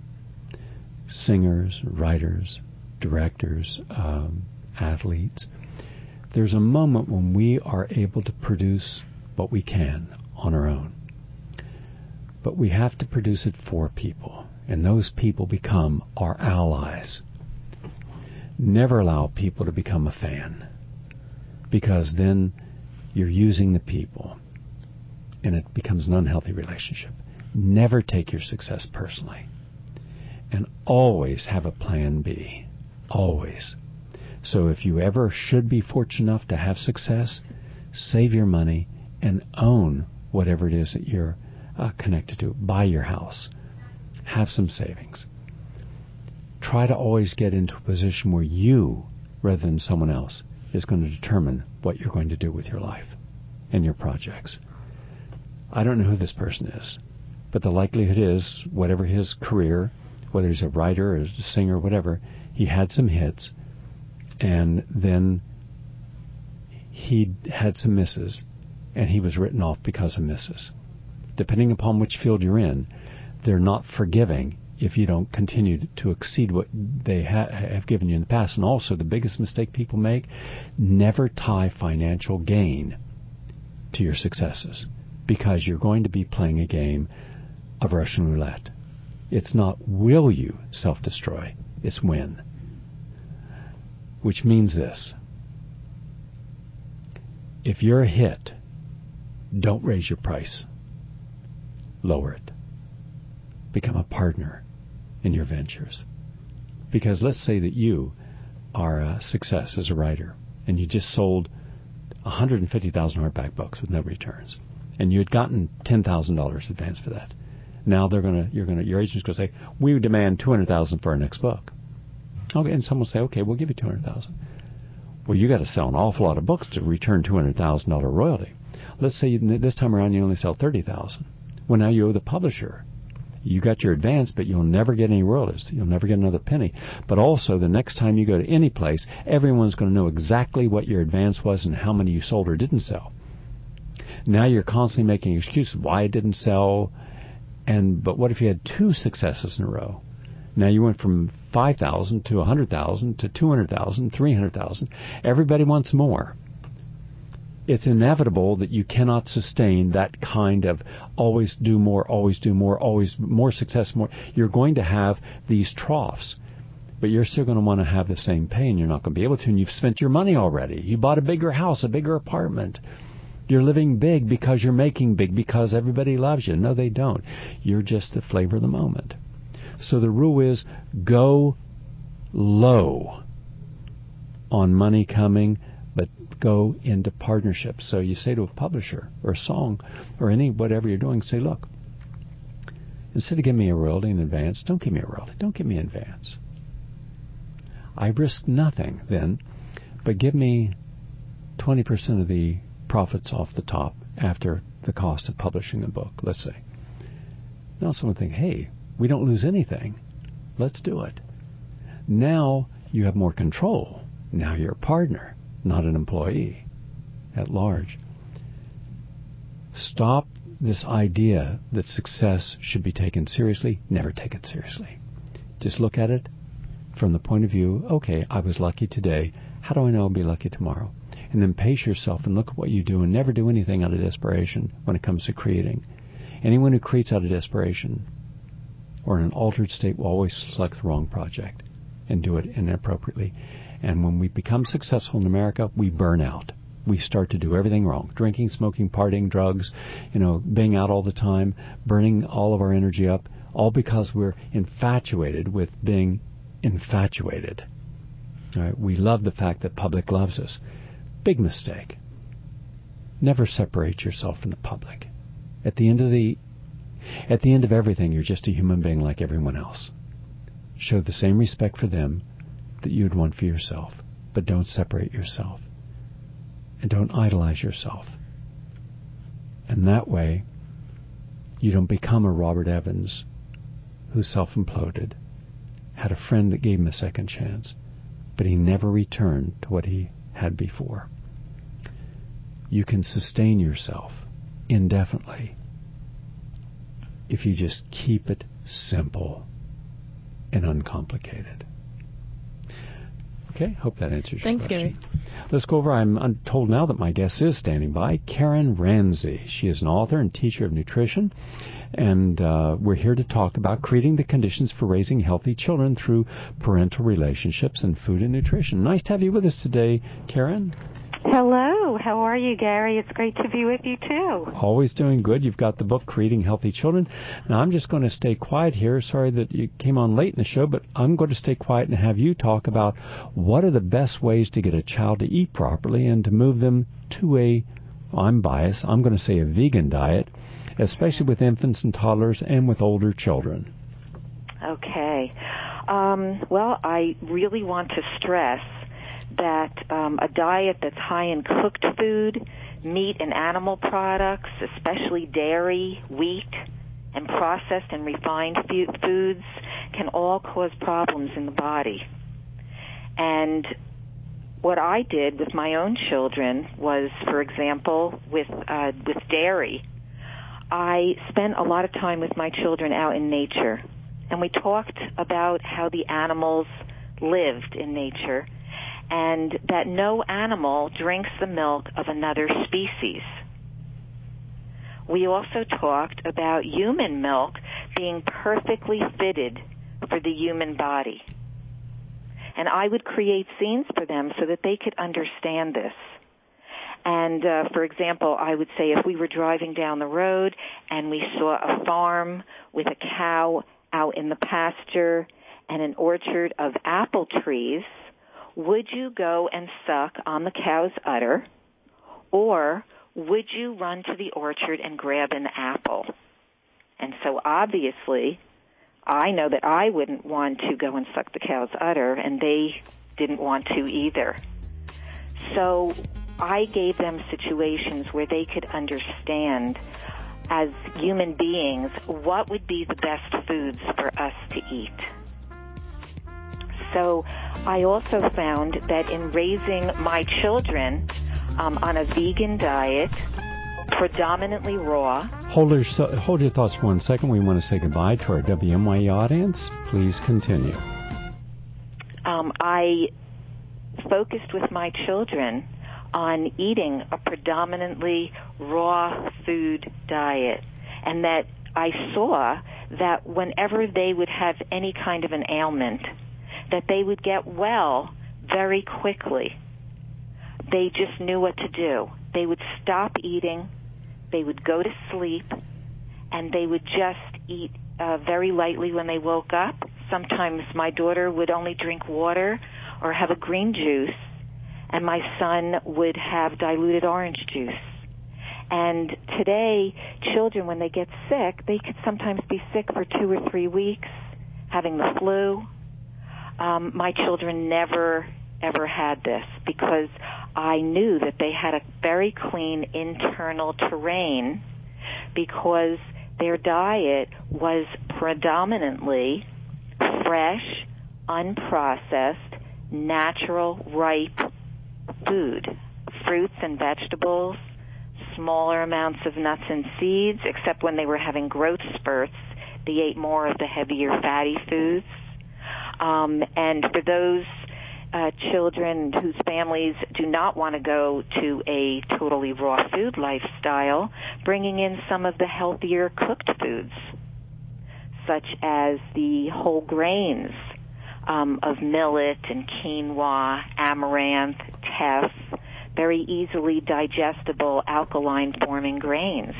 Singers, writers, directors, athletes. There's a moment when we are able to produce what we can on our own. But we have to produce it for people, and those people become our allies. Never allow people to become a fan, because then you're using the people, and it becomes an unhealthy relationship. Never take your success personally. And always have a plan B. Always. So if you ever should be fortunate enough to have success, save your money and own whatever it is that you're connected to. Buy your house. Have some savings. Try to always get into a position where you, rather than someone else, is going to determine what you're going to do with your life and your projects. I don't know who this person is, but the likelihood is, whatever his career, whether he's a writer or a singer or whatever, he had some hits, and then he had some misses, and he was written off because of misses. Depending upon which field you're in, they're not forgiving if you don't continue to exceed what they have given you in the past. And also, the biggest mistake people make, never tie financial gain to your successes, because you're going to be playing a game of Russian roulette. It's not will you self-destroy, it's when. Which means this. If you're a hit, don't raise your price. Lower it. Become a partner in your ventures. Because let's say that you are a success as a writer, and you just sold 150,000 hardback books with no returns, and you had gotten $10,000 advance for that. Now your agent's going to say, we demand $200,000 for our next book. Okay, and someone will say, okay, we'll give you $200,000. Well, you got to sell an awful lot of books to return $200,000 royalty. Let's say this time around you only sell $30,000. Well, now you owe the publisher. You got your advance, but you'll never get any royalties. You'll never get another penny. But also, the next time you go to any place, everyone's going to know exactly what your advance was and how many you sold or didn't sell. Now you're constantly making excuses why it didn't sell. But what if you had two successes in a row? Now you went from 5,000 to 100,000 to 200,000, 300,000. Everybody wants more. It's inevitable that you cannot sustain that kind of always do more, always more success, more. You're going to have these troughs, but you're still going to want to have the same pay, and you're not going to be able to, and you've spent your money already. You bought a bigger house, a bigger apartment. You're living big because you're making big, because everybody loves you. No, they don't. You're just the flavor of the moment. So the rule is go low on money coming, but go into partnerships. So you say to a publisher or a song or whatever you're doing, say, look, instead of giving me a royalty in advance, don't give me a royalty. Don't give me in advance. I risk nothing then, but give me 20% of the profits off the top after the cost of publishing the book, let's say. Now someone think, hey, we don't lose anything. Let's do it. Now you have more control. Now you're a partner, not an employee at large. Stop this idea that success should be taken seriously. Never take it seriously. Just look at it from the point of view, okay, I was lucky today. How do I know I'll be lucky tomorrow? And then pace yourself and look at what you do and never do anything out of desperation when it comes to creating. Anyone who creates out of desperation or in an altered state will always select the wrong project and do it inappropriately. And when we become successful in America, we burn out. We start to do everything wrong. Drinking, smoking, partying, drugs, being out all the time, burning all of our energy up, all because we're infatuated with being infatuated. All right? We love the fact that public loves us. Big mistake. Never separate yourself from the public. At the end of everything, you're just a human being like everyone else. Show the same respect for them that you'd want for yourself, but don't separate yourself. And don't idolize yourself. And that way, you don't become a Robert Evans who self-imploded, had a friend that gave him a second chance, but he never returned to what he had before. You can sustain yourself indefinitely if you just keep it simple and uncomplicated. Okay, hope that answers your Thanks, question. Gary. Let's go over. I'm told now that my guest is standing by, Karen Ramsey. She is an author and teacher of nutrition, and we're here to talk about creating the conditions for raising healthy children through parental relationships and food and nutrition. Nice to have you with us today, Karen. Hello. How are you, Gary? It's great to be with you, too. Always doing good. You've got the book, Creating Healthy Children. Now, I'm just going to stay quiet here. Sorry that you came on late in the show, but I'm going to stay quiet and have you talk about what are the best ways to get a child to eat properly and to move them to I'm biased, I'm going to say a vegan diet, especially with infants and toddlers and with older children. Okay. Well, I really want to stress that a diet that's high in cooked food, meat and animal products, especially dairy, wheat, and processed and refined foods can all cause problems in the body. And what I did with my own children was, for example, with dairy, I spent a lot of time with my children out in nature, and we talked about how the animals lived in nature, and that no animal drinks the milk of another species. We also talked about human milk being perfectly fitted for the human body. And I would create scenes for them so that they could understand this. And, for example, I would say if we were driving down the road and we saw a farm with a cow out in the pasture and an orchard of apple trees, would you go and suck on the cow's udder, or would you run to the orchard and grab an apple? And so obviously, I know that I wouldn't want to go and suck the cow's udder, and they didn't want to either. So I gave them situations where they could understand, as human beings, what would be the best foods for us to eat. So I also found that in raising my children on a vegan diet, predominantly raw. Hold your thoughts for 1 second. We want to say goodbye to our WMYE audience. Please continue. I focused with my children on eating a predominantly raw food diet, and that I saw that whenever they would have any kind of an ailment, that they would get well very quickly. They just knew what to do. They would stop eating, they would go to sleep, and they would just eat very lightly when they woke up. Sometimes my daughter would only drink water or have a green juice, and my son would have diluted orange juice. And today, children, when they get sick, they could sometimes be sick for 2 or 3 weeks, having the flu. My children never, ever had this because I knew that they had a very clean internal terrain because their diet was predominantly fresh, unprocessed, natural, ripe food, fruits and vegetables, smaller amounts of nuts and seeds, except when they were having growth spurts, they ate more of the heavier fatty foods. And for those children whose families do not want to go to a totally raw food lifestyle, bringing in some of the healthier cooked foods, such as the whole grains of millet and quinoa, amaranth, teff, very easily digestible alkaline-forming grains.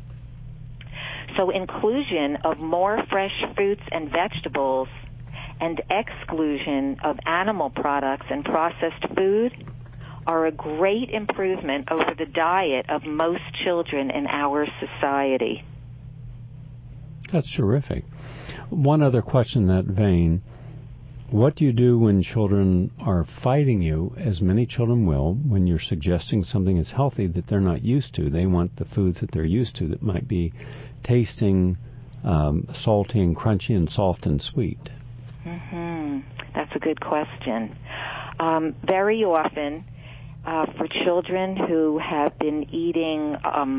So inclusion of more fresh fruits and vegetables and exclusion of animal products and processed food are a great improvement over the diet of most children in our society. That's terrific. One other question in that vein. What do you do when children are fighting you, as many children will, when you're suggesting something is healthy that they're not used to? They want the foods that they're used to that might be tasting salty and crunchy and soft and sweet. That's a good question. Very often, for children who have been eating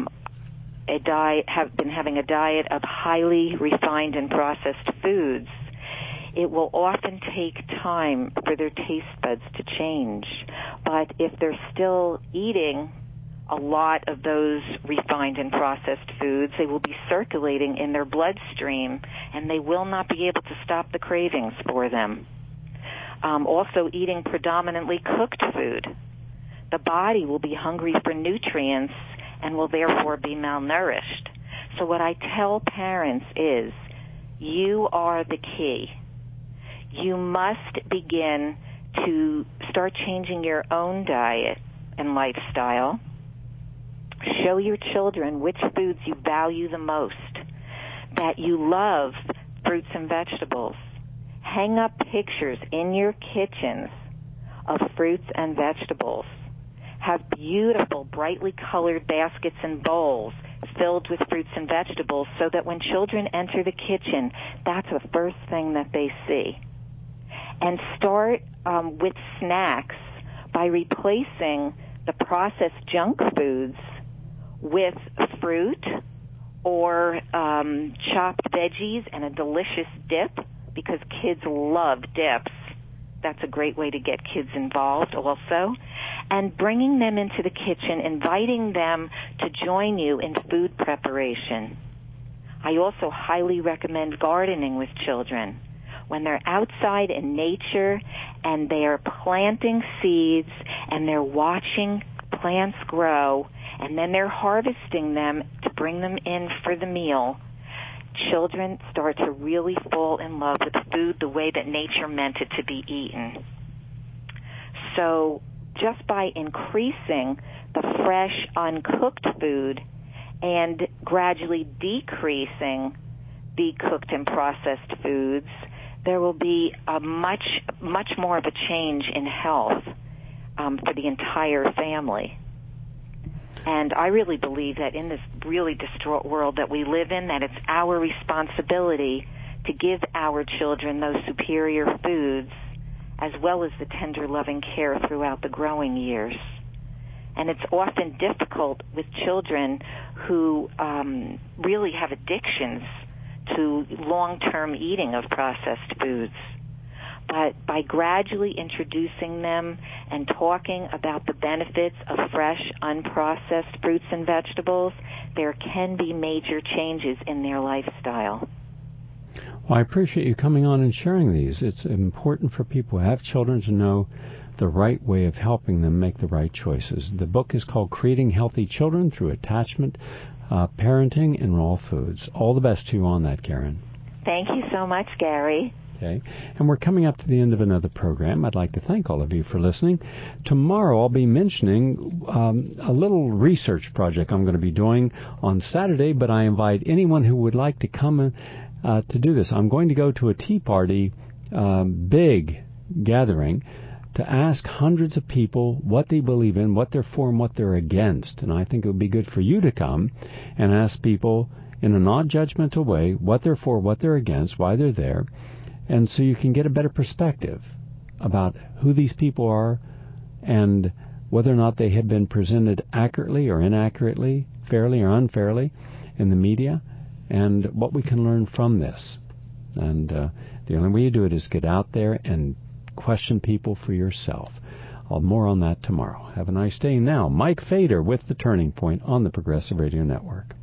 have been having a diet of highly refined and processed foods, it will often take time for their taste buds to change. But if they're still eating a lot of those refined and processed foods, they will be circulating in their bloodstream, and they will not be able to stop the cravings for them. Also, eating predominantly cooked food, the body will be hungry for nutrients and will therefore be malnourished. So what I tell parents is, you are the key. You must begin to start changing your own diet and lifestyle. Show your children which foods you value the most, that you love fruits and vegetables. Hang up pictures in your kitchens of fruits and vegetables. Have beautiful, brightly colored baskets and bowls filled with fruits and vegetables so that when children enter the kitchen, that's the first thing that they see. And start with snacks by replacing the processed junk foods with fruit or chopped veggies and a delicious dip, because kids love dips. That's a great way to get kids involved also. And bringing them into the kitchen, inviting them to join you in food preparation. I also highly recommend gardening with children. When they're outside in nature and they are planting seeds and they're watching plants grow and then they're harvesting them to bring them in for the meal, children start to really fall in love with food the way that nature meant it to be eaten. So just by increasing the fresh, uncooked food and gradually decreasing the cooked and processed foods, there will be a much more of a change in health for the entire family. And I really believe that in this really distraught world that we live in, that it's our responsibility to give our children those superior foods as well as the tender, loving care throughout the growing years. And it's often difficult with children who really have addictions to long-term eating of processed foods. But by gradually introducing them and talking about the benefits of fresh, unprocessed fruits and vegetables, there can be major changes in their lifestyle. Well, I appreciate you coming on and sharing these. It's important for people who have children to know the right way of helping them make the right choices. The book is called Creating Healthy Children Through Attachment, Parenting, and Raw Foods. All the best to you on that, Karen. Thank you so much, Gary. Okay. And we're coming up to the end of another program. I'd like to thank all of you for listening. Tomorrow I'll be mentioning a little research project I'm going to be doing on Saturday, but I invite anyone who would like to come to do this. I'm going to go to a Tea Party big gathering to ask hundreds of people what they believe in, what they're for, and what they're against. And I think it would be good for you to come and ask people in a non-judgmental way what they're for, what they're against, why they're there, and so you can get a better perspective about who these people are and whether or not they have been presented accurately or inaccurately, fairly or unfairly in the media, and what we can learn from this. And the only way you do it is get out there and question people for yourself. More on that tomorrow. Have a nice day. Now, Mike Fader with The Turning Point on the Progressive Radio Network.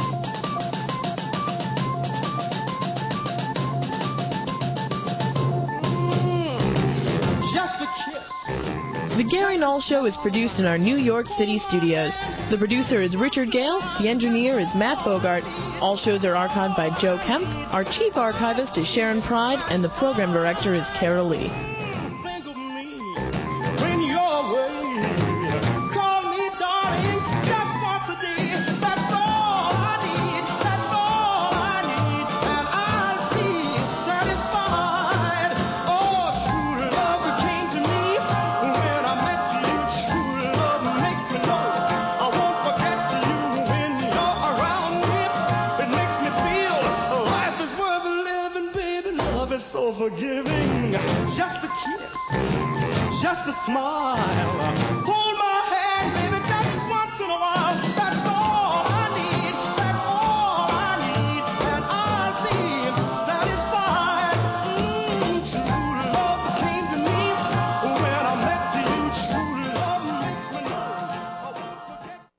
The Gary Null Show is produced in our New York City studios. The producer is Richard Gale. The engineer is Matt Bogart. All shows are archived by Joe Kemp. Our chief archivist is Sharon Pride, and the program director is Carol Lee. Think of me when you're away. Call me darling just once a day. That's all I need. That's all I need. And I'll be satisfied. Oh, true love came to me when I met you. True love makes me know I won't forget you when you're around me. It makes me feel life is worth living, baby. Love is so forgiving. Just a kiss, just a smile.